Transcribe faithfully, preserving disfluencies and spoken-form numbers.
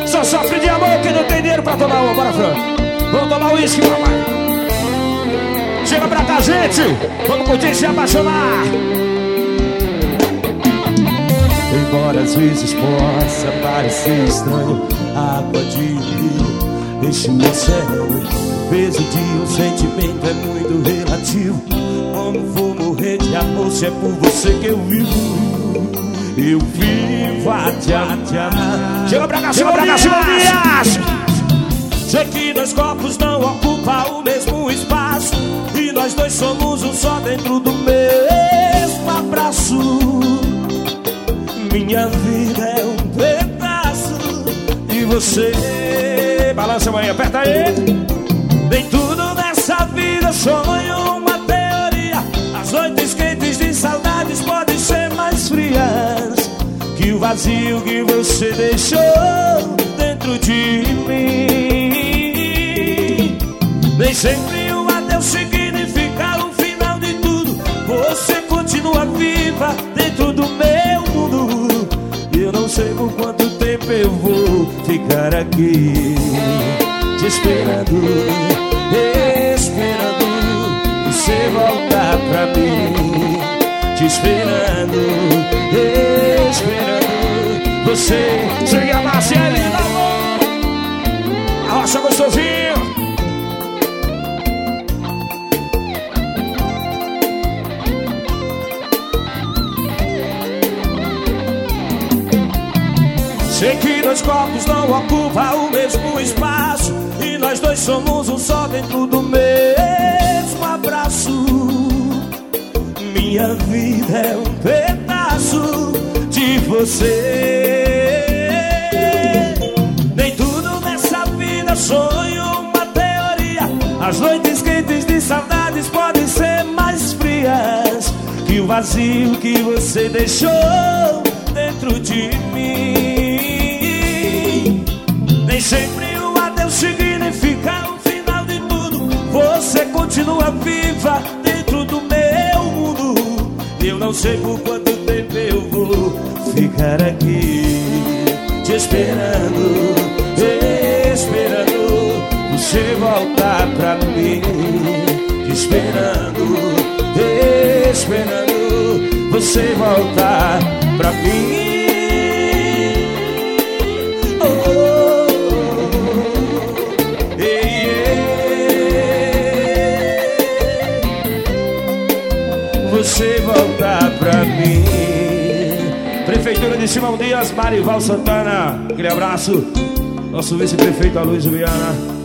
Só sofre de amor que não tem dinheiro pra tomar uma. Bora, Fran. Vamos tomar uísque, papai. Chega pra cá, gente. Vamos curtir e se apaixonar. Embora às vezes possa parecer estranho, a água de rio enche meu céu. O peso de um sentimento é muito relativo. Como vou morrer de amor se é por você que eu vivo? Eu vivo a te amar. Chega pra cá, chega pra cá, Simonias. Sei que dois corpos não ocupam o mesmo espaço, e nós dois somos um só dentro do mesmo abraço. Minha vida é um pedaço e você. Balança, mãe, aperta aí. Nem tudo nessa vida sonho, uma teoria. As noites quentes de saudades podem ser mais frias que o vazio que você deixou dentro de mim. Nem sempre um adeus significa o final de tudo. Você continua viva dentro do meu mundo. Eu não sei por quanto tempo eu vou ficar aqui te esperando, esperando você voltar pra mim. Te esperando, esperando você. Chega a Marciele da mão. Arrocha gostosinho. Sei que dois corpos não ocupam o mesmo espaço, e nós dois somos um só dentro do mesmo abraço. Minha vida é um pedaço de você. Nem tudo nessa vida sonho, uma teoria. As noites quentes de saudades podem ser mais frias que o vazio que você deixou dentro de mim. Nem sempre o adeus significa o final de tudo. Você continua viva dentro do meu mundo. Eu não sei por quanto tempo eu vou ficar aqui te esperando, esperando você voltar pra mim. Te esperando, esperando você voltar pra mim. Você voltar pra mim. Prefeitura de Simão Dias, Marival Santana. Aquele abraço. Nosso vice-prefeito Aloysio Viana.